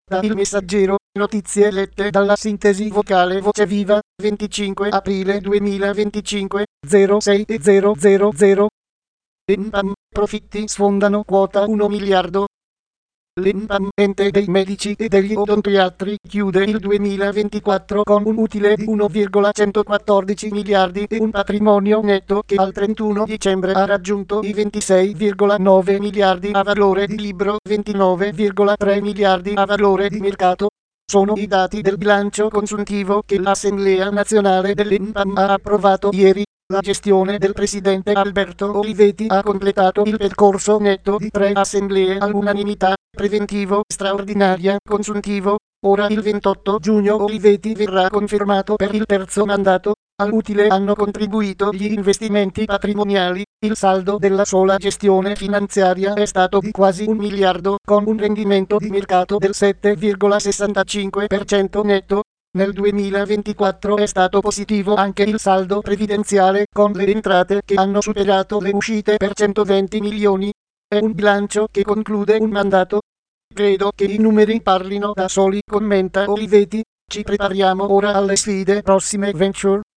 Da Il Messaggero, notizie lette dalla sintesi vocale Voce Viva, 25 aprile 2025, 06:000. L'Enpam, profitti sfondano quota 1 miliardo. L'Enpam, ente dei medici e degli odontoiatri, chiude il 2024 con un utile di 1,114 miliardi e un patrimonio netto che al 31 dicembre ha raggiunto i 26,9 miliardi a valore di libro, 29,3 miliardi a valore di mercato. Sono i dati del bilancio consuntivo che l'Assemblea Nazionale dell'Enpam ha approvato ieri. La gestione del presidente Alberto Olivetti ha completato il percorso netto di 3 assemblee all'unanimità, preventivo, straordinaria, consuntivo. Ora il 28 giugno Olivetti verrà confermato per il terzo mandato. All'utile hanno contribuito gli investimenti patrimoniali. Il saldo della sola gestione finanziaria è stato di quasi 1 miliardo, con un rendimento di mercato del 7,65% netto. Nel 2024 è stato positivo anche il saldo previdenziale, con le entrate che hanno superato le uscite per 120 milioni. È un bilancio che conclude un mandato. Credo che i numeri parlino da soli, commenta Olivetti. Ci prepariamo ora alle sfide prossime venture.